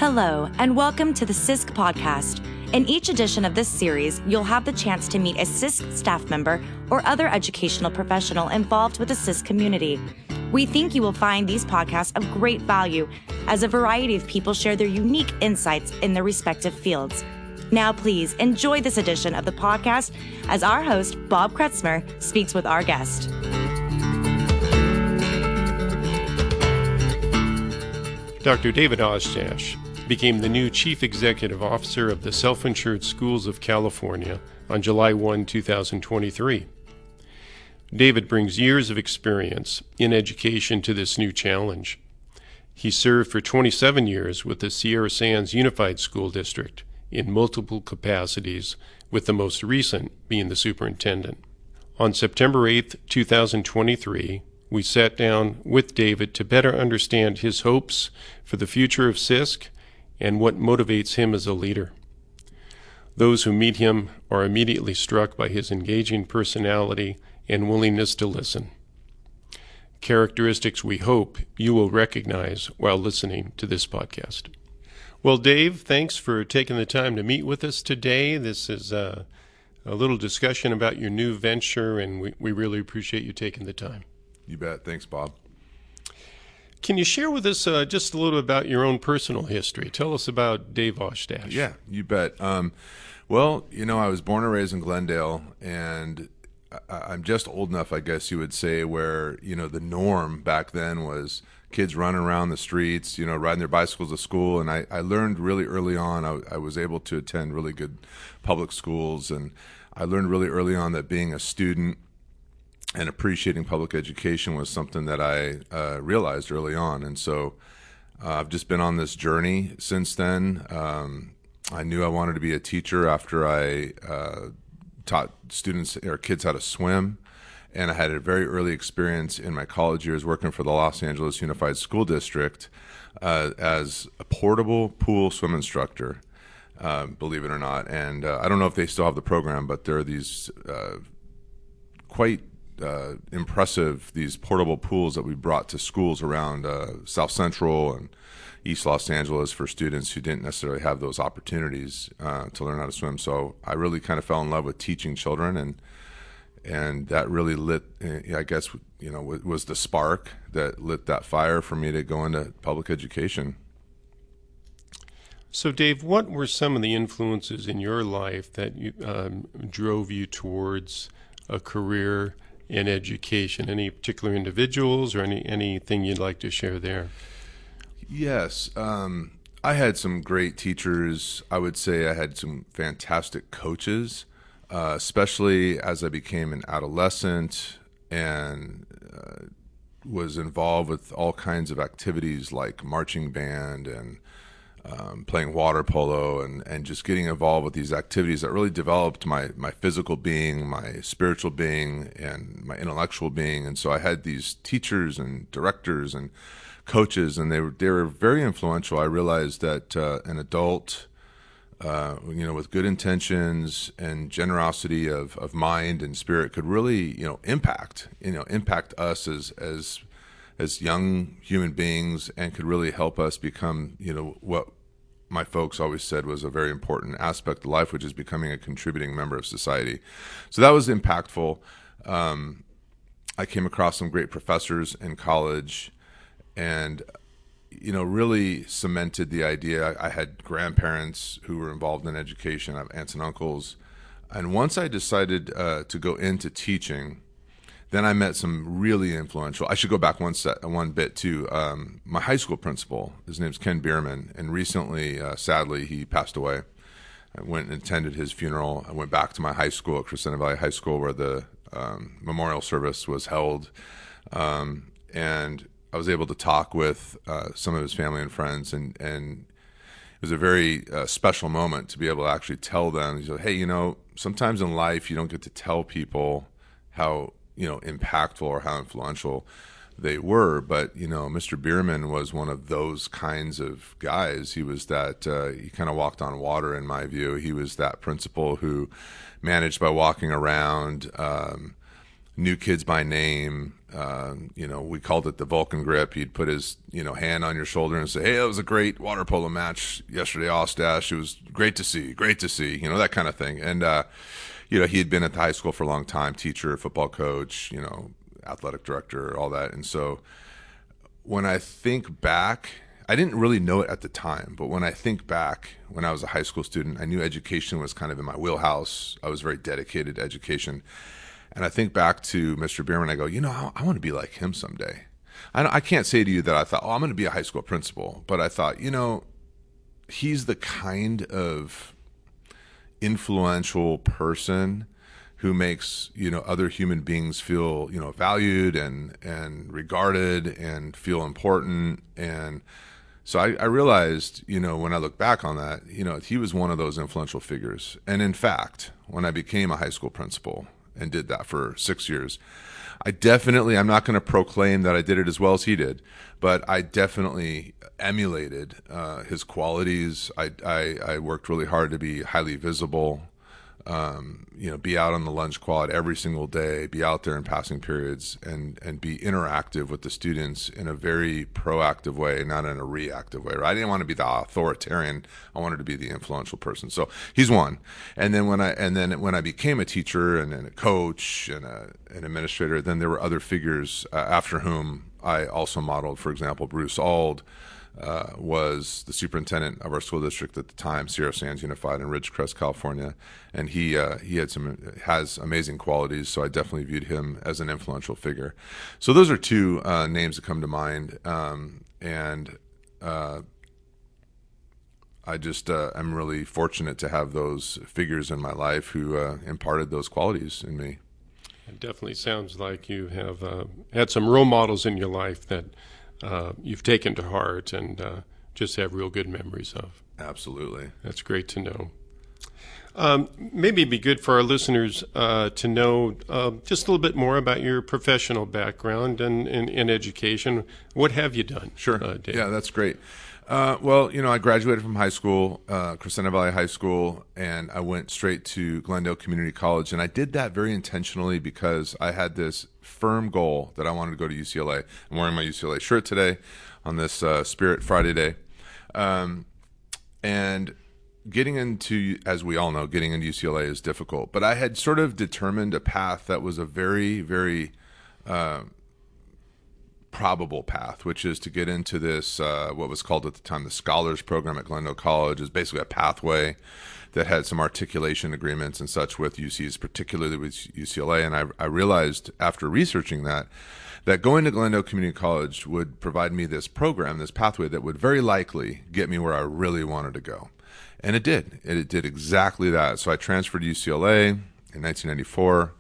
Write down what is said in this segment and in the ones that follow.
Hello, and welcome to the CISC podcast. In each edition of this series, you'll have the chance to meet a CISC staff member or other educational professional involved with the CISC community. We think you will find these podcasts of great value as a variety of people share their unique insights in their respective fields. Now, please enjoy this edition of the podcast as our host, Bob Kretzmer, speaks with our guest. Dr. David Oshtash became the new Chief Executive Officer of the Self-Insured Schools of California on July 1, 2023. David brings years of experience in education to this new challenge. He served for 27 years with the Sierra Sands Unified School District in multiple capacities, with the most recent being the superintendent. On September 8, 2023, we sat down with David to better understand his hopes for the future of CISC and what motivates him as a leader. Those who meet him are immediately struck by his engaging personality and willingness to listen. Characteristics we hope you will recognize while listening to this podcast. Well, Dave, thanks for taking the time to meet with us today. This is a little discussion about your new venture, and we really appreciate you taking the time. You bet. Thanks, Bob. Can you share with us just a little about your own personal history? Tell us about Dave Oshtash. Yeah, you bet. Well, I was born and raised in Glendale, and I'm just old enough, I guess you would say, where, the norm back then was kids running around the streets, riding their bicycles to school. And I learned really early on, I was able to attend really good public schools. And I learned really early on that being a student and appreciating public education was something that I realized early on. And so I've just been on this journey since then. I knew I wanted to be a teacher after I taught students or kids how to swim. And I had a very early experience in my college years working for the Los Angeles Unified School District as a portable pool swim instructor, believe it or not. And I don't know if they still have the program, but there are these quite impressive, these portable pools that we brought to schools around South Central and East Los Angeles for students who didn't necessarily have those opportunities to learn how to swim. So I really kind of fell in love with teaching children, and that really lit, I guess, was the spark that lit that fire for me to go into public education. So, Dave, what were some of the influences in your life that drove you towards a career in education? Any particular individuals or anything you'd like to share there? Yes. I had some great teachers. I would say I had some fantastic coaches. Especially as I became an adolescent and was involved with all kinds of activities like marching band and playing water polo and just getting involved with these activities that really developed my physical being, my spiritual being, and my intellectual being. And so I had these teachers and directors and coaches, and they were very influential. I realized that an adult with good intentions and generosity of mind and spirit could really, impact us as young human beings, and could really help us become, what my folks always said was a very important aspect of life, which is becoming a contributing member of society. So that was impactful. I came across some great professors in college, and really cemented the idea. I had grandparents who were involved in education. I have aunts and uncles. And once I decided to go into teaching, then I met some really influential. I should go back one bit too. My high school principal, his name's Ken Bierman, and recently, sadly, he passed away. I went and attended his funeral. I went back to my high school at Crescenta Valley High School, where the memorial service was held. And I was able to talk with some of his family and friends, and it was a very special moment to be able to actually tell them, hey, sometimes in life you don't get to tell people how, impactful or how influential they were. But, Mr. Bierman was one of those kinds of guys. He was that, he kind of walked on water in my view. He was that principal who managed by walking around, knew kids by name. We called it the Vulcan grip. He'd put his, hand on your shoulder and say, "Hey, that was a great water polo match yesterday, Ostash. It was great to see, that kind of thing." And, he had been at the high school for a long time, teacher, football coach, athletic director, all that. And so when I think back, I didn't really know it at the time, but when I think back, when I was a high school student, I knew education was kind of in my wheelhouse. I was very dedicated to education. And I think back to Mr. Bierman, I go, I want to be like him someday. I can't say to you that I thought, I'm going to be a high school principal, but I thought, he's the kind of influential person who makes, other human beings feel, valued and regarded and feel important. And so I realized, when I look back on that, he was one of those influential figures. And in fact, when I became a high school principal and did that for 6 years, I'm not going to proclaim that I did it as well as he did, but I definitely emulated his qualities. I worked really hard to be highly visible, be out on the lunch quad every single day, be out there in passing periods, and be interactive with the students in a very proactive way, not in a reactive way. Right? I didn't want to be the authoritarian. I wanted to be the influential person. So he's one. And then when I became a teacher and a coach and an administrator, then there were other figures after whom I also modeled. For example, Bruce Auld was the superintendent of our school district at the time, Sierra Sands Unified in Ridgecrest, California, and he has amazing qualities. So I definitely viewed him as an influential figure. So those are two names that come to mind, and I'm really fortunate to have those figures in my life who imparted those qualities in me. It definitely sounds like you have had some role models in your life that you've taken to heart and just have real good memories of. Absolutely. That's great to know. Maybe it'd be good for our listeners to know just a little bit more about your professional background and in education. What have you done? Sure. Dave? Yeah, that's great. Well, I graduated from high school, Crescenta Valley High School, and I went straight to Glendale Community College. And I did that very intentionally because I had this firm goal that I wanted to go to UCLA. I'm wearing my UCLA shirt today on this Spirit Friday day. And getting into, as we all know, getting into UCLA is difficult. But I had sort of determined a path that was a very, very probable path, which is to get into this, what was called at the time the Scholars Program at Glendale College. Is basically a pathway that had some articulation agreements and such with UCs, particularly with UCLA. And I realized after researching that going to Glendale Community College would provide me this program, this pathway that would very likely get me where I really wanted to go. And it did. It did exactly that. So I transferred to UCLA in 1994,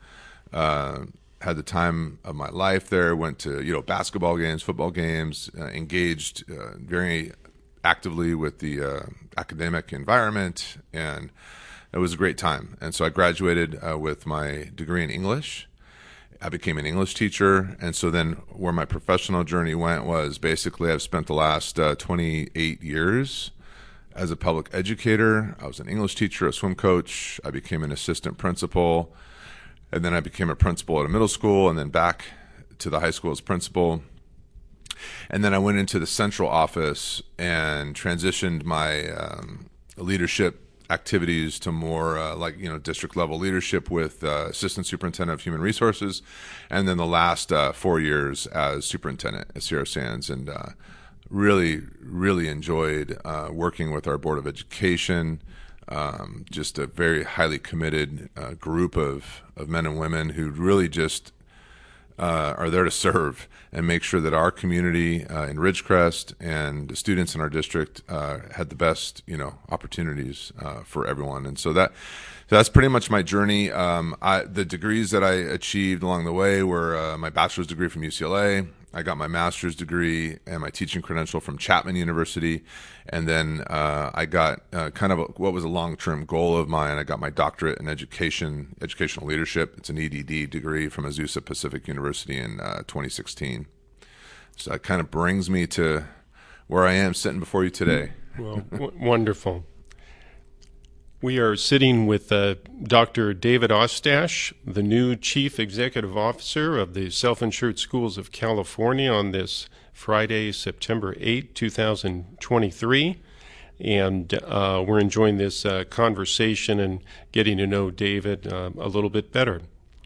had the time of my life there, went to, basketball games, football games, engaged very actively with the academic environment, and it was a great time. And so I graduated with my degree in English. I became an English teacher, and so then where my professional journey went was basically I've spent the last 28 years as a public educator. I was an English teacher, a swim coach. I became an assistant principal, and then I became a principal at a middle school, and then back to the high school as principal. And then I went into the central office and transitioned my leadership activities to more district level leadership with assistant superintendent of human resources, and then the last 4 years as superintendent at Sierra Sands, and really enjoyed working with our Board of Education. Just a very highly committed group of men and women who really just are there to serve and make sure that our community in Ridgecrest and the students in our district had the best, opportunities for everyone. And so that's pretty much my journey. The degrees that I achieved along the way were my bachelor's degree from UCLA. I got my master's degree and my teaching credential from Chapman University. And then I got what was a long-term goal of mine. I got my doctorate in educational leadership. It's an EDD degree from Azusa Pacific University in 2016. So that kind of brings me to where I am sitting before you today. Well, wonderful. We are sitting with Dr. David Ostash, the new Chief Executive Officer of the Self-Insured Schools of California, on this Friday, September 8, 2023. And we're enjoying this conversation and getting to know David a little bit better.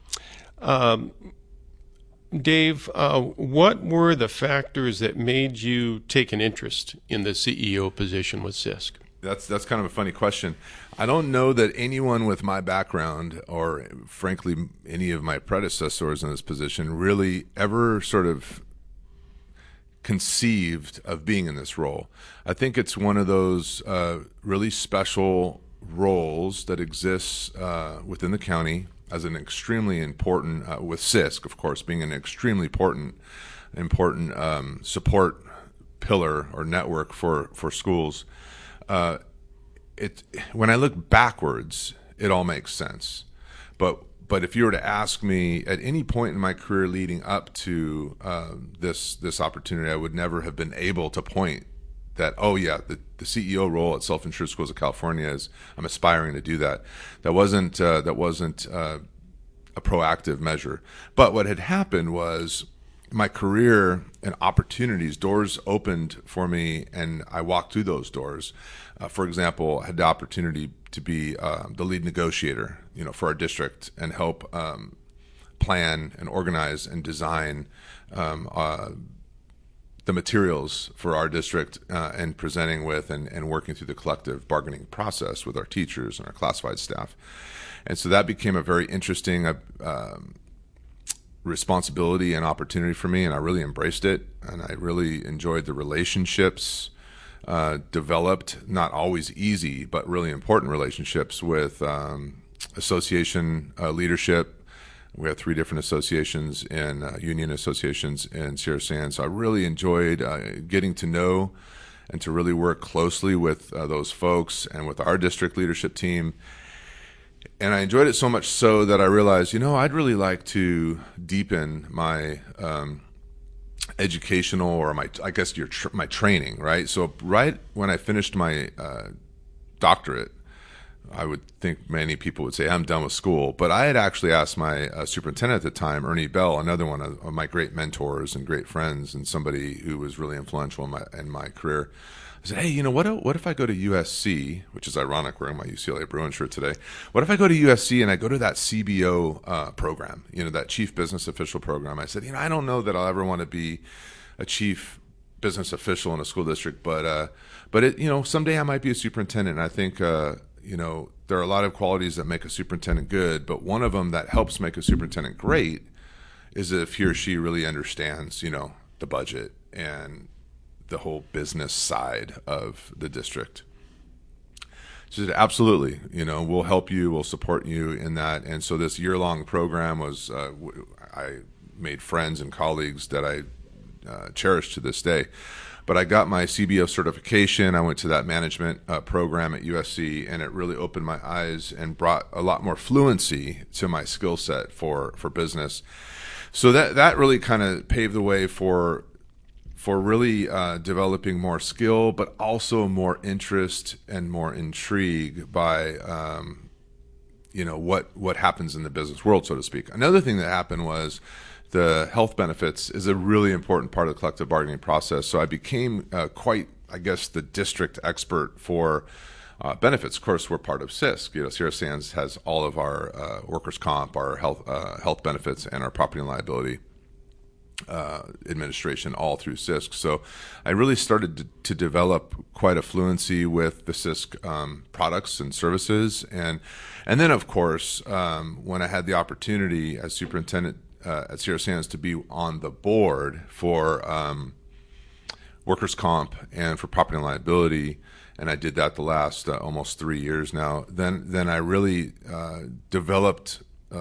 Dave, what were the factors that made you take an interest in the CEO position with CISC? That's kind of a funny question. I don't know that anyone with my background, or frankly any of my predecessors in this position, really ever sort of conceived of being in this role. I think it's one of those really special roles that exists within the county as an extremely important, with CISC, of course, being an extremely important support pillar or network for schools. When I look backwards, it all makes sense. But if you were to ask me at any point in my career leading up to this opportunity, I would never have been able to point that, oh yeah, the CEO role at Self-Insured Schools of California I'm aspiring to do that. That wasn't a proactive measure. But what had happened was my career and opportunities, doors opened for me, and I walked through those doors. For example, I had the opportunity to be the lead negotiator, for our district, and help plan and organize and design the materials for our district, and presenting with and working through the collective bargaining process with our teachers and our classified staff. And so that became a very interesting responsibility and opportunity for me, and I really embraced it, and I really enjoyed the relationships developed, not always easy, but really important relationships with association leadership. We have 3 different associations and union associations in Sierra Sands. So I really enjoyed getting to know and to really work closely with those folks and with our district leadership team. And I enjoyed it so much so that I realized, I'd really like to deepen my educational, or my training, right? So right when I finished my doctorate, I would think many people would say I'm done with school, but I had actually asked my superintendent at the time, Ernie Bell, another one of my great mentors and great friends, and somebody who was really influential in my career. I said, hey, what if I go to USC, which is ironic, wearing my UCLA Bruin shirt today. What if I go to USC and I go to that CBO program, that Chief Business Official program? I said, I don't know that I'll ever want to be a chief business official in a school district, but it, someday I might be a superintendent. And I think, there are a lot of qualities that make a superintendent good, but one of them that helps make a superintendent great is if he or she really understands, the budget and the whole business side of the district. She said, absolutely, we'll help you, we'll support you in that. And so this year-long program was, I made friends and colleagues that I cherish to this day. But I got my CBO certification. I went to that management program at USC, and it really opened my eyes and brought a lot more fluency to my skill set for business. So that really kind of paved the way for really developing more skill, but also more interest and more intrigue by what happens in the business world, so to speak. Another thing that happened was the health benefits is a really important part of the collective bargaining process. So I became quite, the district expert for benefits. Of course, we're part of CISC. Sierra Sands has all of our workers' comp, our health benefits, and our property and liability administration all through CISC. So I really started to develop quite a fluency with the CISC products and services. And then, of course, when I had the opportunity as superintendent at Sierra Sands to be on the board for workers' comp and for property and liability, and I did that the last almost 3 years now, then I really developed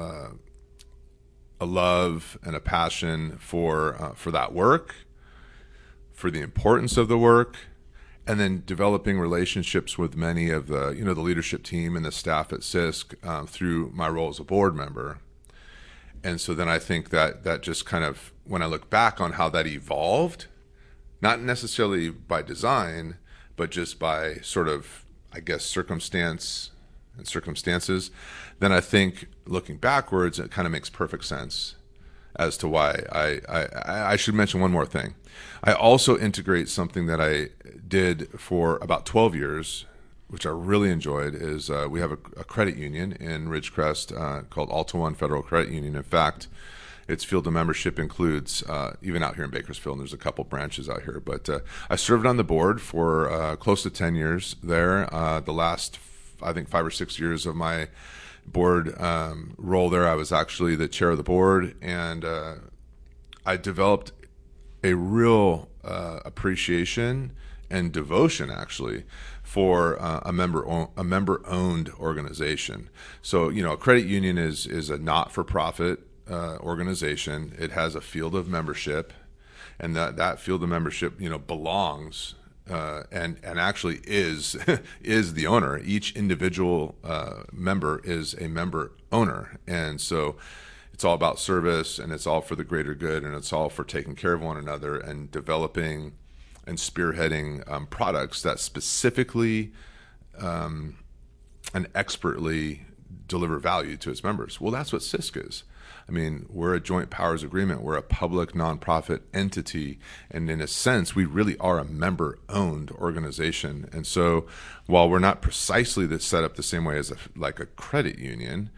a love and a passion for that work, for the importance of the work, and then developing relationships with many of the the leadership team and the staff at CISC through my role as a board member. And so then I think that just kind of, when I look back on how that evolved, not necessarily by design, but just by sort of, circumstance and circumstances, then I think looking backwards, it kind of makes perfect sense as to why. I should mention one more thing. I also integrate something that I did for about 12 years, which I really enjoyed, is we have a credit union in Ridgecrest called Alta One Federal Credit Union. In fact, its field of membership includes, even out here in Bakersfield, and there's a couple branches out here. But I served on the board for close to 10 years there. The last, I think, 5 or 6 years of my board role there, I was actually the chair of the board, and I developed a real appreciation and devotion, actually, for a member-owned organization. So, a credit union is a not-for-profit organization. It has a field of membership, and that field of membership, belongs and actually is is the owner. Each individual member is a member owner, and so it's all about service, and it's all for the greater good, and it's all for taking care of one another and developing and spearheading products that specifically and expertly deliver value to its members. Well, that's what CISC is. I mean, we're a joint powers agreement. We're a public nonprofit entity. And in a sense, we really are a member-owned organization. And so while we're not precisely set up the same way as like a credit union,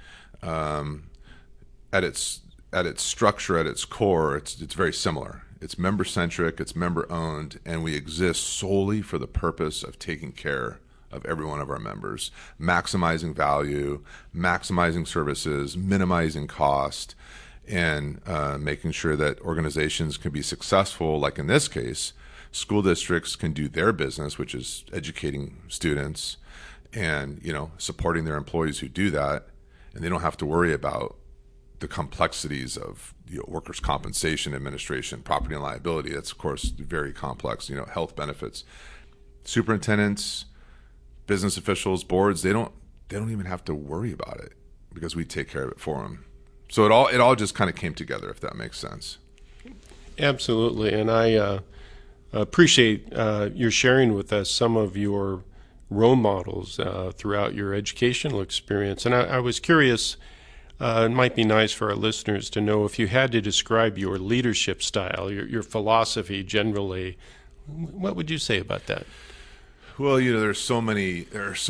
at its structure, at its core, it's very similar. It's member-centric, it's member-owned, and we exist solely for the purpose of taking care of every one of our members, maximizing value, maximizing services, minimizing cost, and making sure that organizations can be successful. Like in this case, school districts can do their business, which is educating students and supporting their employees who do that, and they don't have to worry about the complexities of workers' compensation administration, property and liability. That's, of course, very complex. Health benefits, superintendents, business officials, boards, they don't even have to worry about it because we take care of it for them. So it all just kind of came together, if that makes sense. Absolutely, and I appreciate your sharing with us some of your role models throughout your educational experience. And I was curious, it might be nice for our listeners to know if you had to describe your leadership style, your philosophy generally, what would you say about that? Well, there are so many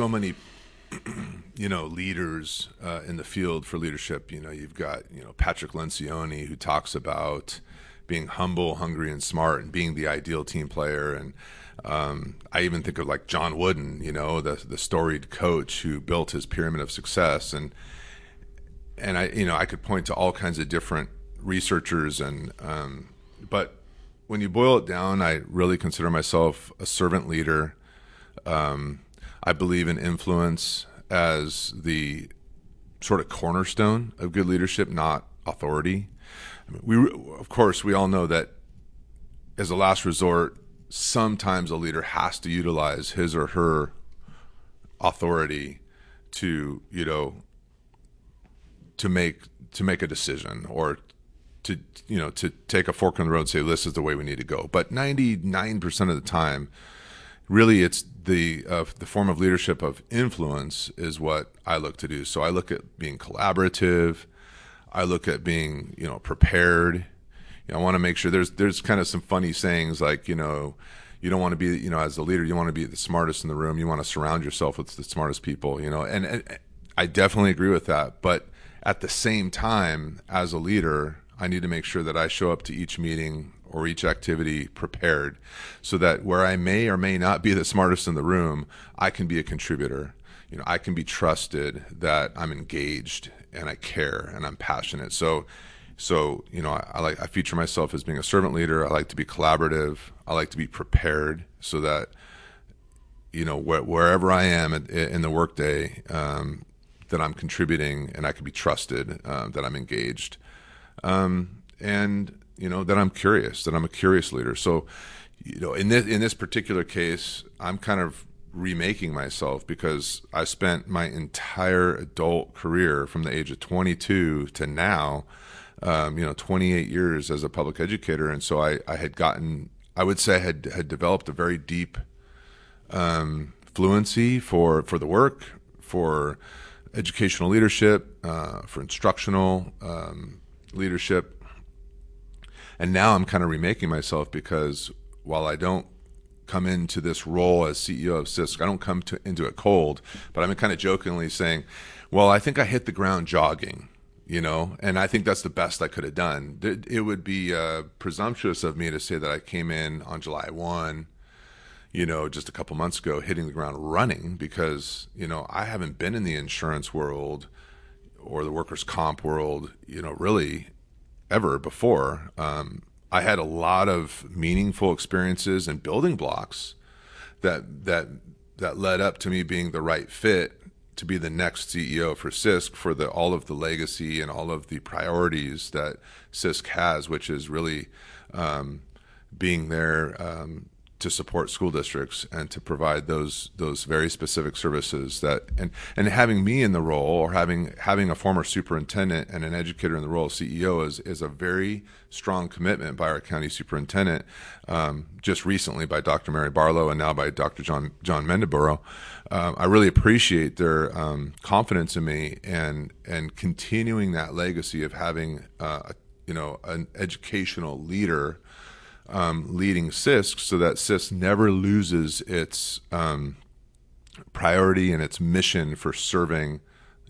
leaders in the field for leadership. You've got, Patrick Lencioni, who talks about being humble, hungry, and smart, and being the ideal team player. And I even think of like John Wooden, the storied coach who built his pyramid of success. And I could point to all kinds of different researchers, but when you boil it down, I really consider myself a servant leader. I believe in influence as the sort of cornerstone of good leadership, not authority. Of course, we all know that as a last resort, sometimes a leader has to utilize his or her authority to make a decision, or to take a fork in the road and say, this is the way we need to go. But 99% of the time, really, it's the form of leadership of influence is what I look to do. So I look at being collaborative. I look at being, prepared. I want to make sure there's kind of some funny sayings like, you don't want to be, as a leader, you want to be the smartest in the room. You want to surround yourself with the smartest people, and I definitely agree with that. But at the same time, as a leader, I need to make sure that I show up to each meeting or each activity prepared, so that where I may or may not be the smartest in the room, I can be a contributor. I can be trusted that I'm engaged and I care and I'm passionate. So I feature myself as being a servant leader. I like to be collaborative. I like to be prepared, so that wherever I am in the workday, that I'm contributing and I can be trusted, that I'm engaged, and that I'm curious, that I'm a curious leader. So, in this particular case, I'm kind of remaking myself, because I spent my entire adult career from the age of 22 to now, 28 years as a public educator. And so I would say I had developed a very deep fluency for the work, for educational leadership, for instructional leadership. And now I'm kind of remaking myself, because while I don't come into this role as CEO of CISC, I don't come into it cold, but I'm kind of jokingly saying, well, I think I hit the ground jogging, and I think that's the best I could have done. It would be presumptuous of me to say that I came in on July 1, just a couple months ago, hitting the ground running, because, I haven't been in the insurance world or the workers' comp world, really ever before. I had a lot of meaningful experiences and building blocks that led up to me being the right fit to be the next CEO for CISC, for all of the legacy and all of the priorities that CISC has, which is really being there to support school districts and to provide those very specific services and having me in the role, or having a former superintendent and an educator in the role of CEO is a very strong commitment by our county superintendent, just recently by Dr. Mary Barlow and now by Dr. John Mendeborough. I really appreciate their confidence in me and continuing that legacy of having an educational leader leading CISC, so that CISC never loses its priority and its mission for serving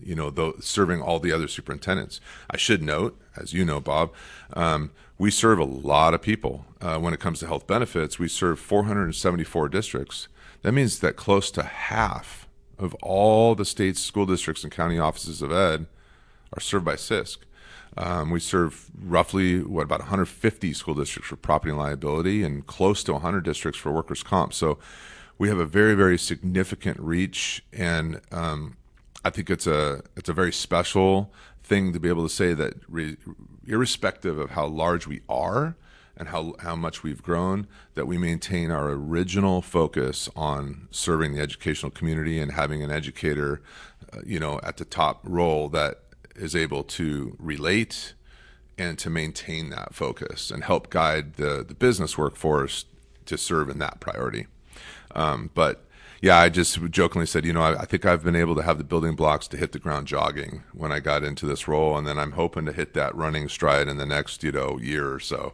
all the other superintendents. I should note, as you know, Bob, we serve a lot of people. When it comes to health benefits, we serve 474 districts. That means that close to half of all the state's school districts and county offices of ed are served by CISC. We serve roughly, about 150 school districts for property and liability, and close to 100 districts for workers' comp. So we have a very, very significant reach, and I think it's a very special thing to be able to say that irrespective of how large we are and how much we've grown, that we maintain our original focus on serving the educational community and having an educator, at the top role that is able to relate and to maintain that focus and help guide the business workforce to serve in that priority. But yeah, I just jokingly said, I think I've been able to have the building blocks to hit the ground jogging when I got into this role, and then I'm hoping to hit that running stride in the next, year or so.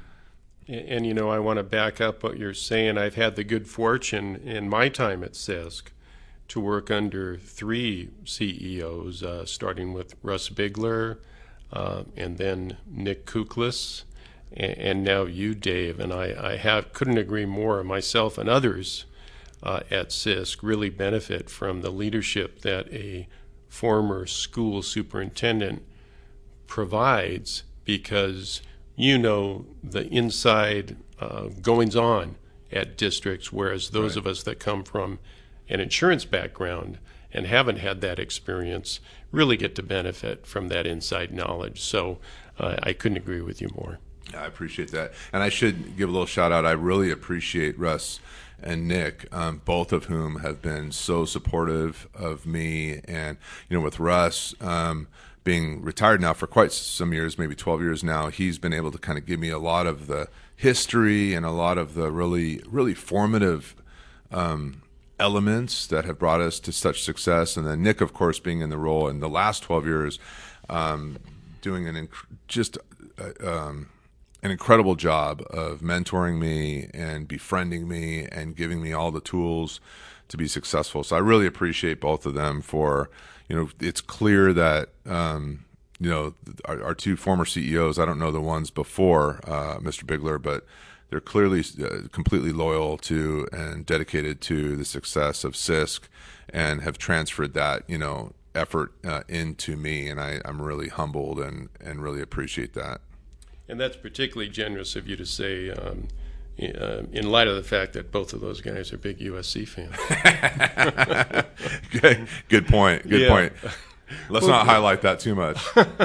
And I want to back up what you're saying. I've had the good fortune in my time at CISC to work under 3 CEOs, starting with Russ Bigler, and then Nick Kuklis, and now you, Dave. And I couldn't agree more. Myself and others at CISC really benefit from the leadership that a former school superintendent provides, because the inside goings-on at districts, whereas those of us that come from an insurance background and haven't had that experience really get to benefit from that inside knowledge. So I couldn't agree with you more. I appreciate that. And I should give a little shout out. I really appreciate Russ and Nick, both of whom have been so supportive of me. And, with Russ being retired now for quite some years, maybe 12 years now, he's been able to kind of give me a lot of the history and a lot of the really, really formative elements that have brought us to such success. And then Nick, of course, being in the role in the last 12 years, doing an incredible job of mentoring me and befriending me and giving me all the tools to be successful. So I really appreciate both of them for, it's clear that, our 2 former CEOs, I don't know the ones before Mr. Bigler, but they're clearly completely loyal to and dedicated to the success of CISC and have transferred that, effort into me. And I'm really humbled and really appreciate that. And that's particularly generous of you to say, in light of the fact that both of those guys are big USC fans. Good point. Good point. Let's not highlight that too much.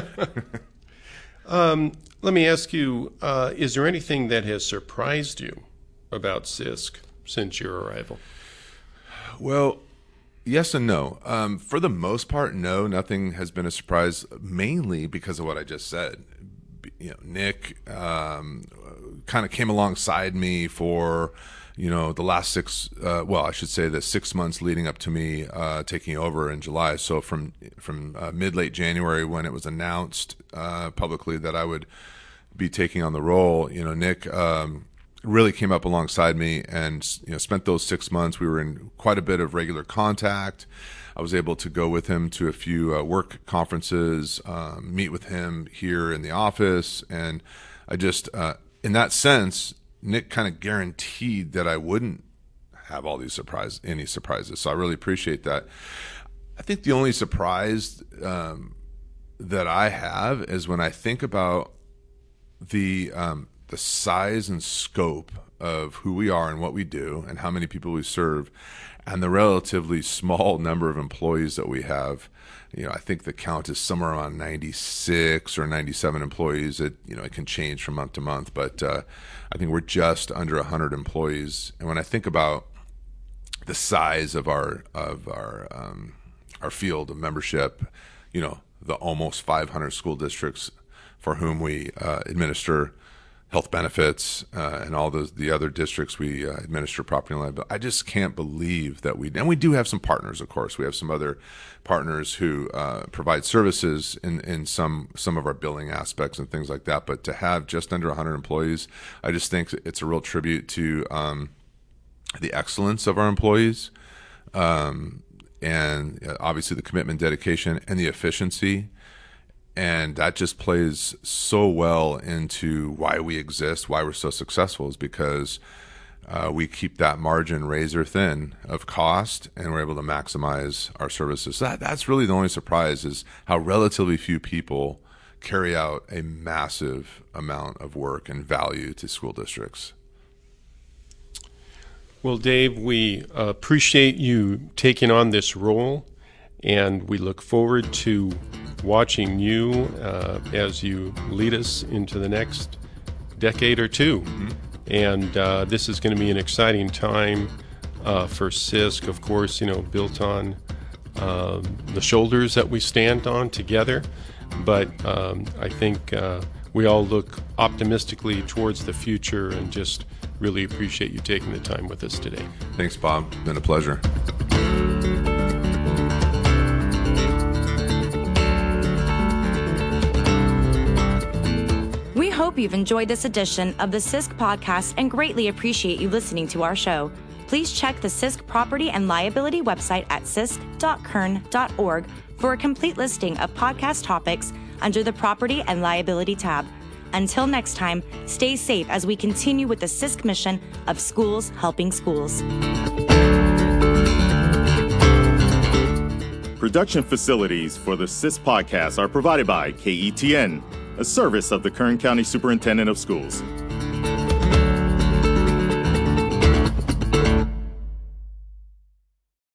Let me ask you, is there anything that has surprised you about CISC since your arrival? Well, yes and no. For the most part, no, nothing has been a surprise, mainly because of what I just said. Nick kind of came alongside me for the last the 6 months leading up to me taking over in July. So from mid-late January, when it was announced publicly that I would be taking on the role, Nick really came up alongside me and spent those 6 months. We were in quite a bit of regular contact. I was able to go with him to a few work conferences, meet with him here in the office, and I just in that sense, Nick kind of guaranteed that I wouldn't have any surprises. So I really appreciate that. I think the only surprise that I have is when I think about the size and scope of who we are and what we do and how many people we serve, and the relatively small number of employees that we have. I think the count is somewhere around 96 or 97 employees. It can change from month to month, but I think we're just under 100 employees. And when I think about the size of our field of membership, the almost 500 school districts for whom we administer health benefits, and all the other districts we administer property and liability. I just can't believe that and we do have some partners, of course. We have some other partners who provide services in some of our billing aspects and things like that. But to have just under 100 employees, I just think it's a real tribute to the excellence of our employees, and obviously the commitment, dedication, and the efficiency. And that just plays so well into why we exist, why we're so successful, is because we keep that margin razor thin of cost, and we're able to maximize our services. So that's really the only surprise, is how relatively few people carry out a massive amount of work and value to school districts. Well, Dave, we appreciate you taking on this role, and we look forward to watching you as you lead us into the next decade or two. Mm-hmm. And this is going to be an exciting time for SISC, of course, built on the shoulders that we stand on together. But I think we all look optimistically towards the future, and just really appreciate you taking the time with us today. Thanks, Bob. It's been a pleasure. We hope you've enjoyed this edition of the SISC podcast and greatly appreciate you listening to our show. Please check the SISC property and liability website at sisc.kern.org for a complete listing of podcast topics under the Property and Liability tab. Until next time, stay safe as we continue with the SISC mission of schools helping schools. Production facilities for the SISC podcast are provided by KETN, a service of the Kern County Superintendent of Schools.